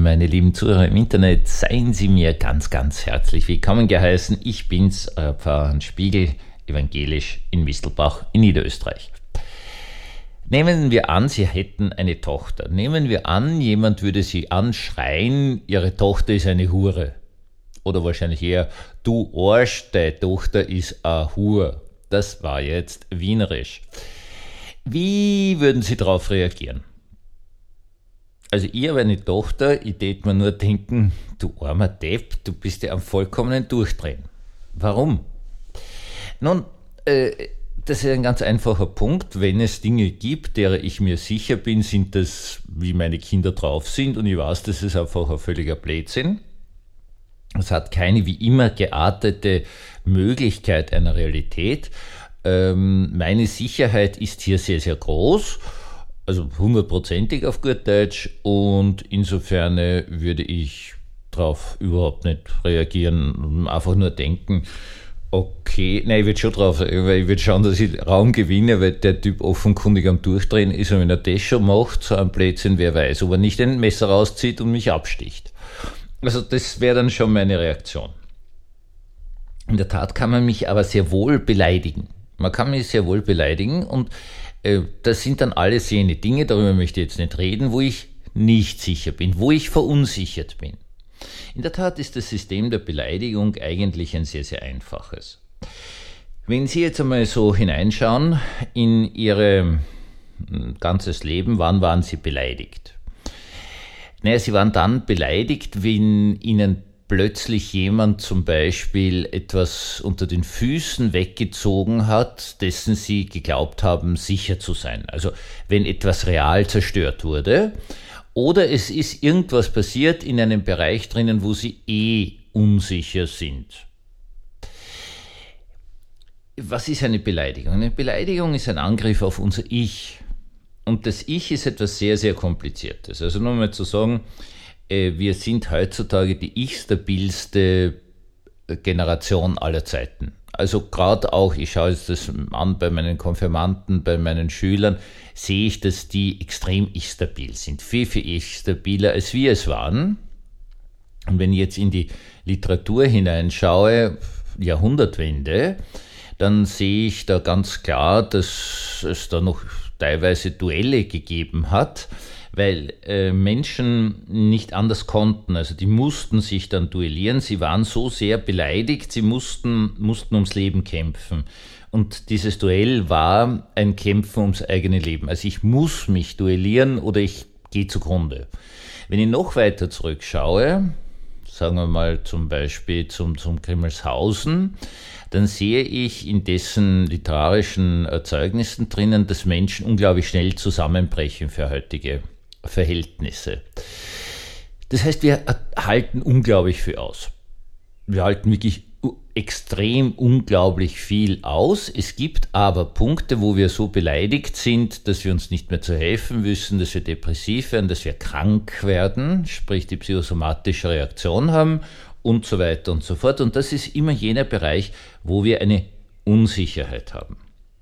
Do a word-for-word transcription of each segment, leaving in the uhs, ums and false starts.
meine lieben Zuhörer im Internet, seien Sie mir ganz, ganz herzlich willkommen geheißen. Ich bin's, euer Pfarrer Hans Spiegel, evangelisch in Mistelbach in Niederösterreich. Nehmen wir an, Sie hätten eine Tochter. Nehmen wir an, jemand würde Sie anschreien, Ihre Tochter ist eine Hure. Oder wahrscheinlich eher, du Arsch, deine Tochter ist a Hure. Das war jetzt wienerisch. Wie würden Sie darauf reagieren? Also ich habe eine Tochter, ich tät mir nur denken, du armer Depp, du bist ja am vollkommenen Durchdrehen. Warum? Nun, äh, das ist ein ganz einfacher Punkt. Wenn es Dinge gibt, derer ich mir sicher bin, sind das, wie meine Kinder drauf sind, und ich weiß, das ist einfach ein völliger Blödsinn. Es hat keine wie immer geartete Möglichkeit einer Realität. Ähm, meine Sicherheit ist hier sehr, sehr groß. Also hundertprozentig auf gut Deutsch, und insofern würde ich darauf überhaupt nicht reagieren, einfach nur denken, okay, nein, ich würde schon drauf, weil ich würde schauen, dass ich Raum gewinne, weil der Typ offenkundig am Durchdrehen ist, und wenn er das schon macht, so ein Blödsinn, wer weiß, ob er nicht ein Messer rauszieht und mich absticht. Also das wäre dann schon meine Reaktion. In der Tat kann man mich aber sehr wohl beleidigen. Man kann mich sehr wohl beleidigen, und das sind dann alles jene Dinge, darüber möchte ich jetzt nicht reden, wo ich nicht sicher bin, wo ich verunsichert bin. In der Tat ist das System der Beleidigung eigentlich ein sehr, sehr einfaches. Wenn Sie jetzt einmal so hineinschauen in Ihr ganzes Leben, wann waren Sie beleidigt? Naja, Sie waren dann beleidigt, wenn Ihnen plötzlich jemand zum Beispiel etwas unter den Füßen weggezogen hat, dessen Sie geglaubt haben, sicher zu sein. Also wenn etwas real zerstört wurde, oder es ist irgendwas passiert in einem Bereich drinnen, wo Sie eh unsicher sind. Was ist eine Beleidigung? Eine Beleidigung ist ein Angriff auf unser Ich. Und das Ich ist etwas sehr, sehr Kompliziertes. Also nur mal zu sagen, wir sind heutzutage die ich-stabilste Generation aller Zeiten. Also gerade auch, ich schaue jetzt das an bei meinen Konfirmanden, bei meinen Schülern, sehe ich, dass die extrem ich-stabil sind. Viel, viel ich-stabiler, als wir es waren. Und wenn ich jetzt in die Literatur hineinschaue, Jahrhundertwende, dann sehe ich da ganz klar, dass es da noch teilweise Duelle gegeben hat, weil äh, Menschen nicht anders konnten, also die mussten sich dann duellieren, sie waren so sehr beleidigt, sie mussten, mussten ums Leben kämpfen. Und dieses Duell war ein Kämpfen ums eigene Leben. Also ich muss mich duellieren oder ich gehe zugrunde. Wenn ich noch weiter zurückschaue, sagen wir mal zum Beispiel zum, zum Grimmelshausen, dann sehe ich in dessen literarischen Erzeugnissen drinnen, dass Menschen unglaublich schnell zusammenbrechen für heutige Verhältnisse. Das heißt, wir halten unglaublich viel aus. Wir halten wirklich extrem unglaublich viel aus. Es gibt aber Punkte, wo wir so beleidigt sind, dass wir uns nicht mehr zu helfen wissen, dass wir depressiv werden, dass wir krank werden, sprich die psychosomatische Reaktion haben und so weiter und so fort. Und das ist immer jener Bereich, wo wir eine Unsicherheit haben.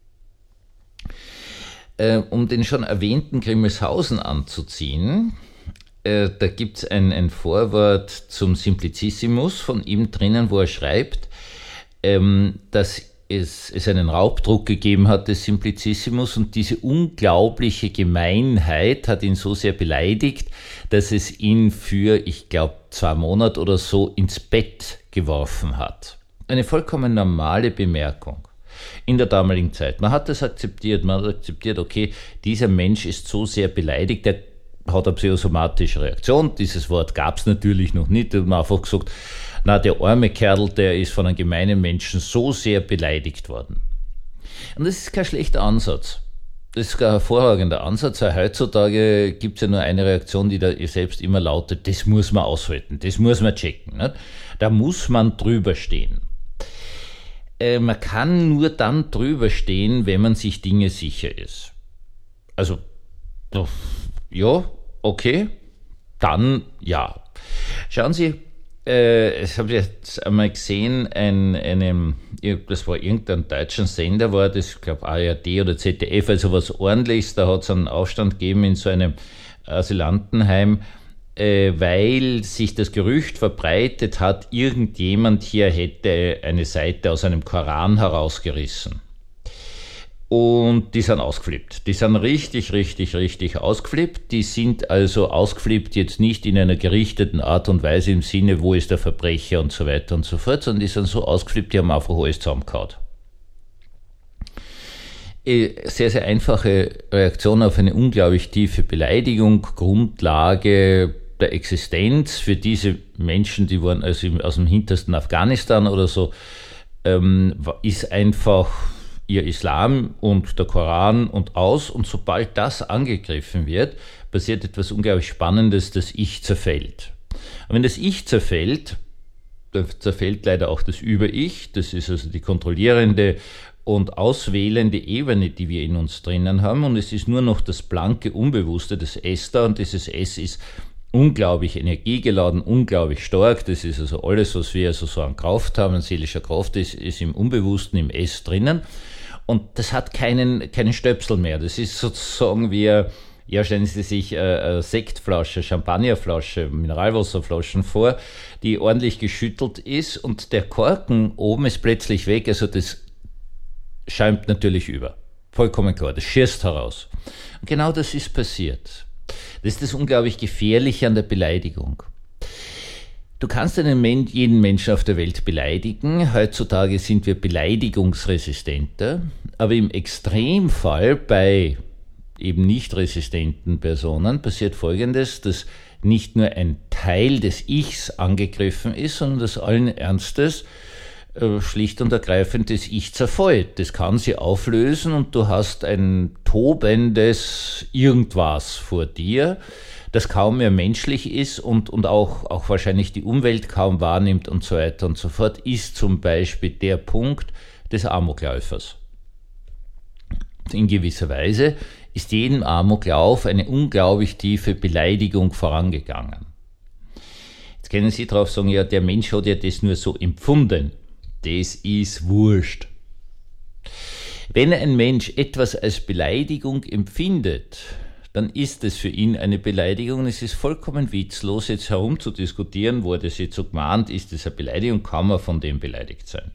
Äh, um den schon erwähnten Grimmelshausen anzuziehen, äh, da gibt es ein, ein Vorwort zum Simplicissimus von ihm drinnen, wo er schreibt, ähm, dass es, es einen Raubdruck gegeben hat des Simplicissimus, und diese unglaubliche Gemeinheit hat ihn so sehr beleidigt, dass es ihn für, ich glaube, zwei Monate oder so ins Bett geworfen hat. Eine vollkommen normale Bemerkung in der damaligen Zeit. Man hat das akzeptiert, man hat akzeptiert, okay, dieser Mensch ist so sehr beleidigt, der hat eine psychosomatische Reaktion. Dieses Wort gab es natürlich noch nicht. Man hat einfach gesagt, na, der arme Kerl, der ist von einem gemeinen Menschen so sehr beleidigt worden. Und das ist kein schlechter Ansatz. Das ist ein hervorragender Ansatz, weil heutzutage gibt es ja nur eine Reaktion, die da selbst immer lautet, das muss man aushalten, das muss man checken. Nicht? Da muss man drüber stehen. Äh, man kann nur dann drüber stehen, wenn man sich Dinge sicher ist. Also, ja, okay, dann ja. Schauen Sie, äh, ich habe jetzt einmal gesehen, ein, einem, das war irgendein deutschen Sender, war das, ich glaube A R D oder Z D F, also was Ordentliches, da hat es einen Aufstand gegeben in so einem Asylantenheim, äh, weil sich das Gerücht verbreitet hat, irgendjemand hier hätte eine Seite aus einem Koran herausgerissen. Und die sind ausgeflippt. Die sind richtig, richtig, richtig ausgeflippt. Die sind also ausgeflippt jetzt nicht in einer gerichteten Art und Weise im Sinne, wo ist der Verbrecher und so weiter und so fort, sondern die sind so ausgeflippt, die haben einfach alles zusammengehauen. Sehr, sehr einfache Reaktion auf eine unglaublich tiefe Beleidigung, Grundlage der Existenz für diese Menschen, die waren also aus dem hintersten Afghanistan oder so, ähm, ist einfach ihr Islam und der Koran und aus. Und sobald das angegriffen wird, passiert etwas unglaublich Spannendes, das Ich zerfällt. Und wenn das Ich zerfällt, dann zerfällt leider auch das Über-Ich, das ist also die kontrollierende und auswählende Ebene, die wir in uns drinnen haben. Und es ist nur noch das blanke Unbewusste, das S da. Und dieses S ist unglaublich energiegeladen, unglaublich stark. Das ist also alles, was wir also so an Kraft haben, an seelischer Kraft, ist, ist im Unbewussten, im S drinnen. Und das hat keinen, keinen Stöpsel mehr. Das ist sozusagen wie, ja, stellen Sie sich eine Sektflasche, Champagnerflasche, Mineralwasserflaschen vor, die ordentlich geschüttelt ist und der Korken oben ist plötzlich weg. Also das schäumt natürlich über. Vollkommen klar, das schießt heraus. Und genau das ist passiert. Das ist das unglaublich Gefährliche an der Beleidigung. Du kannst einen Men- jeden Menschen auf der Welt beleidigen. Heutzutage sind wir beleidigungsresistenter. Aber im Extremfall bei eben nicht resistenten Personen passiert Folgendes, dass nicht nur ein Teil des Ichs angegriffen ist, sondern dass allen Ernstes äh, schlicht und ergreifend das Ich zerfällt. Das kann sie auflösen und du hast ein tobendes Irgendwas vor dir, das kaum mehr menschlich ist und, und auch, auch wahrscheinlich die Umwelt kaum wahrnimmt und so weiter und so fort, ist zum Beispiel der Punkt des Amokläufers. In gewisser Weise ist jedem Amoklauf eine unglaublich tiefe Beleidigung vorangegangen. Jetzt können Sie drauf sagen, ja, der Mensch hat ja das nur so empfunden. Das ist wurscht. Wenn ein Mensch etwas als Beleidigung empfindet, dann ist es für ihn eine Beleidigung. Es ist vollkommen witzlos, jetzt herumzudiskutieren, wo das jetzt so gemeint ist, das eine Beleidigung, kann man von dem beleidigt sein.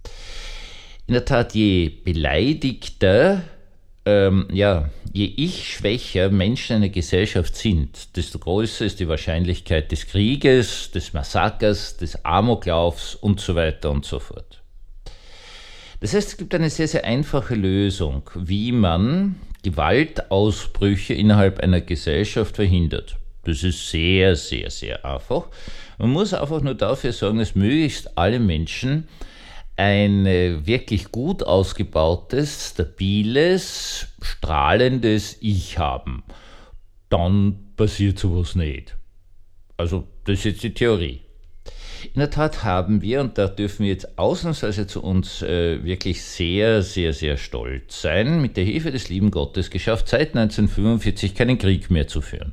In der Tat, je beleidigter, ähm, ja, je ich-schwächer Menschen in einer Gesellschaft sind, desto größer ist die Wahrscheinlichkeit des Krieges, des Massakers, des Amoklaufs und so weiter und so fort. Das heißt, es gibt eine sehr, sehr einfache Lösung, wie man Gewaltausbrüche innerhalb einer Gesellschaft verhindert. Das ist sehr, sehr, sehr einfach. Man muss einfach nur dafür sorgen, dass möglichst alle Menschen ein wirklich gut ausgebautes, stabiles, strahlendes Ich haben. Dann passiert sowas nicht. Also das ist jetzt die Theorie. In der Tat haben wir, und da dürfen wir jetzt ausnahmsweise zu uns äh, wirklich sehr, sehr, sehr stolz sein, mit der Hilfe des lieben Gottes geschafft, seit neunzehnhundertfünfundvierzig keinen Krieg mehr zu führen.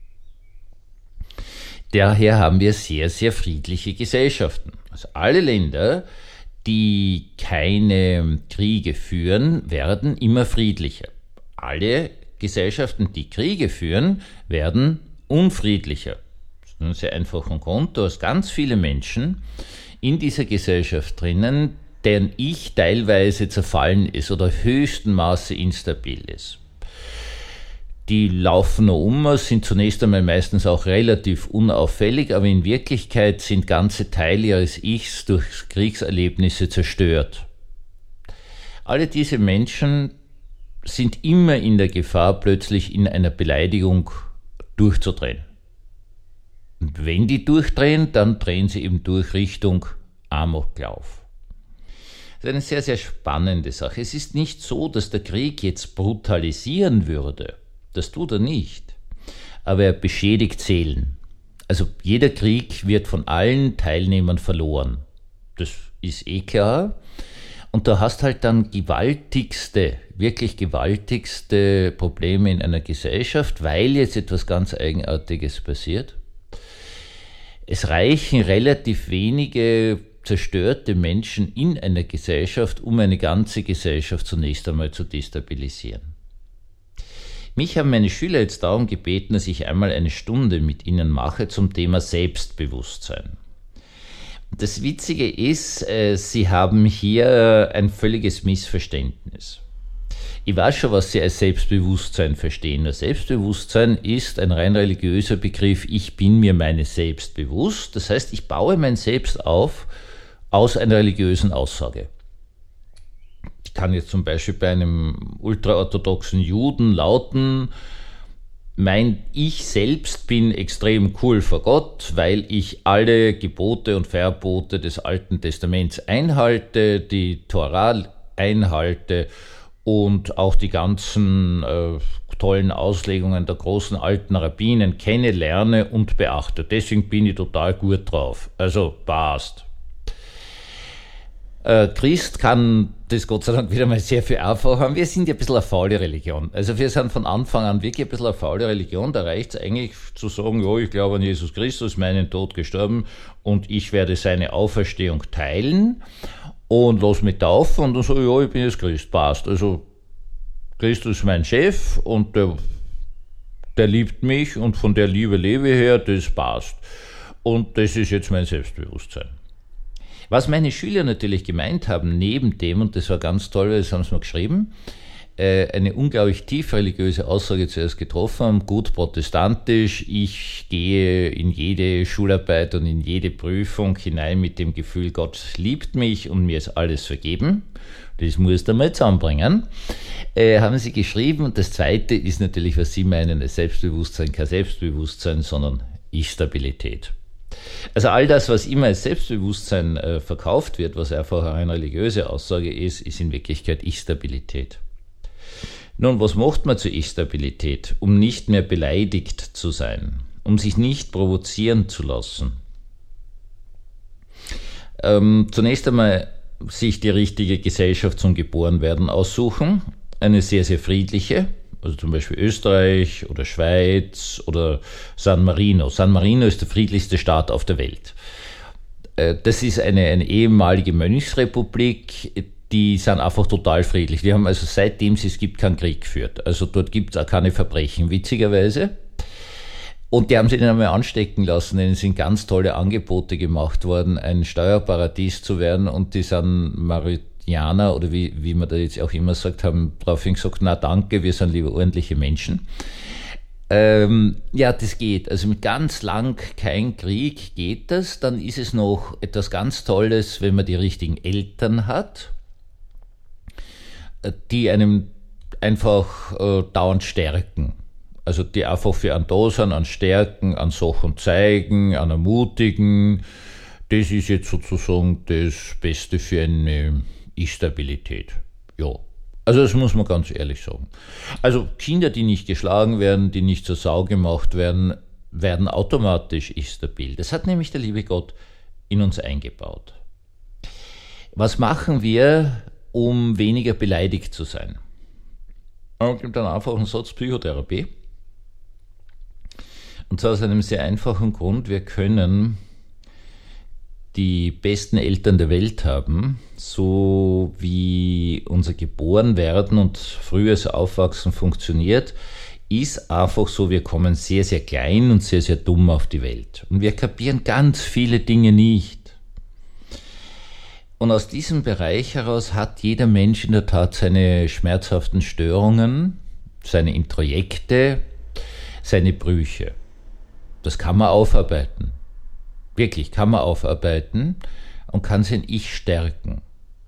Daher haben wir sehr, sehr friedliche Gesellschaften. Also alle Länder, die keine Kriege führen, werden immer friedlicher. Alle Gesellschaften, die Kriege führen, werden unfriedlicher. Das ist ein sehr einfacher Grund. Du hast ganz viele Menschen in dieser Gesellschaft drinnen, deren Ich teilweise zerfallen ist oder höchsten Maße instabil ist. Die laufen noch um, sind zunächst einmal meistens auch relativ unauffällig, aber in Wirklichkeit sind ganze Teile ihres Ichs durch Kriegserlebnisse zerstört. Alle diese Menschen sind immer in der Gefahr, plötzlich in einer Beleidigung durchzudrehen. Und wenn die durchdrehen, dann drehen sie eben durch Richtung Amoklauf. Das ist eine sehr, sehr spannende Sache. Es ist nicht so, dass der Krieg jetzt brutalisieren würde. Das tut er nicht. Aber er beschädigt Seelen. Also jeder Krieg wird von allen Teilnehmern verloren. Das ist eh klar. Und du hast halt dann gewaltigste, wirklich gewaltigste Probleme in einer Gesellschaft, weil jetzt etwas ganz Eigenartiges passiert. Es reichen relativ wenige zerstörte Menschen in einer Gesellschaft, um eine ganze Gesellschaft zunächst einmal zu destabilisieren. Mich haben meine Schüler jetzt darum gebeten, dass ich einmal eine Stunde mit ihnen mache zum Thema Selbstbewusstsein. Das Witzige ist, sie haben hier ein völliges Missverständnis. Ich weiß schon, was Sie als Selbstbewusstsein verstehen. Das Selbstbewusstsein ist ein rein religiöser Begriff. Ich bin mir meines Selbst bewusst. Das heißt, ich baue mein Selbst auf aus einer religiösen Aussage. Ich kann jetzt zum Beispiel bei einem ultraorthodoxen Juden lauten, mein Ich selbst bin extrem cool vor Gott, weil ich alle Gebote und Verbote des Alten Testaments einhalte, die Tora einhalte und auch die ganzen äh, tollen Auslegungen der großen alten Rabbinen kenne, lerne und beachte. Deswegen bin ich total gut drauf. Also passt. Äh, Christ kann das Gott sei Dank wieder mal sehr viel einfacher haben. Wir sind ja ein bisschen eine faule Religion. Also wir sind von Anfang an wirklich ein bisschen eine faule Religion. Da reicht es eigentlich zu sagen, ja, ich glaube an Jesus Christus, meinen Tod gestorben und ich werde seine Auferstehung teilen. Und lass mich taufen und dann so, ja, ich bin jetzt Christ, passt. Also Christus ist mein Chef und der, der liebt mich und von der Liebe lebe ich her, das passt. Und das ist jetzt mein Selbstbewusstsein. Was meine Schüler natürlich gemeint haben, neben dem, und das war ganz toll, das haben sie mir geschrieben, eine unglaublich tief religiöse Aussage zuerst getroffen haben, gut protestantisch, ich gehe in jede Schularbeit und in jede Prüfung hinein mit dem Gefühl, Gott liebt mich und mir ist alles vergeben. Das muss er mal zusammenbringen. Äh, haben sie geschrieben. Und das Zweite ist natürlich, was sie meinen, als Selbstbewusstsein, kein Selbstbewusstsein, sondern Ich-Stabilität. Also all das, was immer als Selbstbewusstsein äh, verkauft wird, was einfach eine religiöse Aussage ist, ist in Wirklichkeit Ich-Stabilität. Nun, was macht man zur Ich-Stabilität? Um nicht mehr beleidigt zu sein, um sich nicht provozieren zu lassen. Ähm, zunächst einmal sich die richtige Gesellschaft zum Geborenwerden aussuchen, eine sehr, sehr friedliche, also zum Beispiel Österreich oder Schweiz oder San Marino. San Marino ist der friedlichste Staat auf der Welt. Äh, das ist eine, eine ehemalige Mönchsrepublik, die sind einfach total friedlich. Die haben also seitdem es es gibt keinen Krieg geführt. Also dort gibt es auch keine Verbrechen, witzigerweise. Und die haben sich dann einmal anstecken lassen, denen sind ganz tolle Angebote gemacht worden, ein Steuerparadies zu werden. Und die sind Mauritianer, oder wie, wie man da jetzt auch immer sagt, haben daraufhin gesagt, na danke, wir sind lieber ordentliche Menschen. Ähm, ja, das geht. Also mit ganz lang kein Krieg geht das. Dann ist es noch etwas ganz Tolles, wenn man die richtigen Eltern hat, die einem einfach äh, dauernd stärken. Also die einfach für einen da sind, an Stärken, an Sachen zeigen, an ermutigen. Das ist jetzt sozusagen das Beste für eine Ich-Stabilität. Ja, also das muss man ganz ehrlich sagen. Also Kinder, die nicht geschlagen werden, die nicht zur Sau gemacht werden, werden automatisch Ich-stabil. Das hat nämlich der liebe Gott in uns eingebaut. Was machen wir, um weniger beleidigt zu sein? Es gibt einen einfachen Satz, Psychotherapie. Und zwar aus einem sehr einfachen Grund, wir können die besten Eltern der Welt haben, so wie unser Geborenwerden und frühes Aufwachsen funktioniert, ist einfach so, wir kommen sehr, sehr klein und sehr, sehr dumm auf die Welt. Und wir kapieren ganz viele Dinge nicht. Und aus diesem Bereich heraus hat jeder Mensch in der Tat seine schmerzhaften Störungen, seine Introjekte, seine Brüche. Das kann man aufarbeiten. Wirklich, kann man aufarbeiten und kann sein Ich stärken.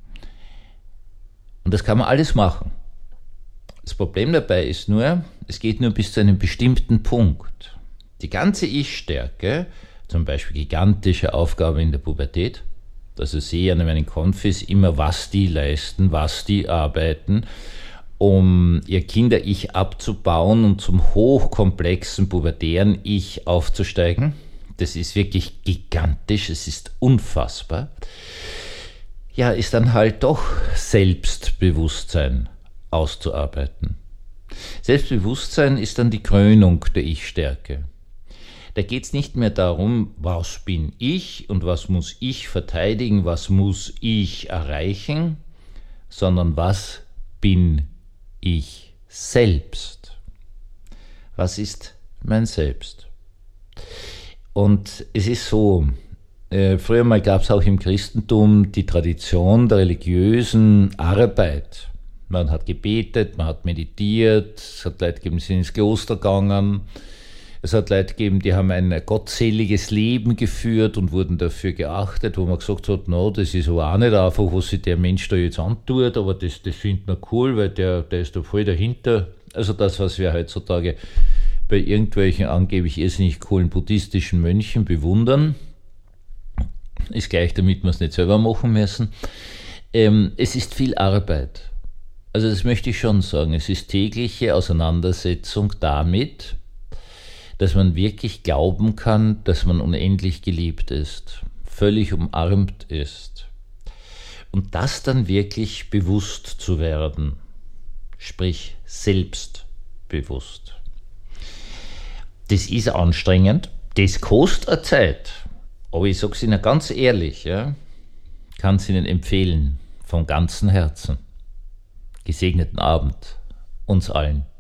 Und das kann man alles machen. Das Problem dabei ist nur, es geht nur bis zu einem bestimmten Punkt. Die ganze Ich-Stärke, zum Beispiel gigantische Aufgabe in der Pubertät, also sehe an meinen Konfis immer, was die leisten, was die arbeiten, um ihr Kinder-Ich abzubauen und zum hochkomplexen pubertären Ich aufzusteigen. Das ist wirklich gigantisch, es ist unfassbar. Ja, ist dann halt doch Selbstbewusstsein auszuarbeiten. Selbstbewusstsein ist dann die Krönung der Ich-Stärke. Da geht es nicht mehr darum, was bin ich und was muss ich verteidigen, was muss ich erreichen, sondern was bin ich selbst. Was ist mein Selbst? Und es ist so, äh, früher mal gab es auch im Christentum die Tradition der religiösen Arbeit. Man hat gebetet, man hat meditiert, es hat Leute gegeben, die sind ins Kloster gegangen, es hat Leute gegeben, die haben ein gottseliges Leben geführt und wurden dafür geachtet, wo man gesagt hat, no, das ist aber auch nicht einfach, was sich der Mensch da jetzt antut, aber das, das findet man cool, weil der, der ist da voll dahinter. Also das, was wir heutzutage bei irgendwelchen angeblich irrsinnig coolen buddhistischen Mönchen bewundern, ist gleich, damit wir es nicht selber machen müssen. Ähm, es ist viel Arbeit. Also das möchte ich schon sagen. Es ist tägliche Auseinandersetzung damit, dass man wirklich glauben kann, dass man unendlich geliebt ist, völlig umarmt ist. Und das dann wirklich bewusst zu werden, sprich selbstbewusst. Das ist anstrengend, das kostet eine Zeit, aber ich sage es Ihnen ganz ehrlich, ja, kann es Ihnen empfehlen, von ganzem Herzen. Gesegneten Abend uns allen.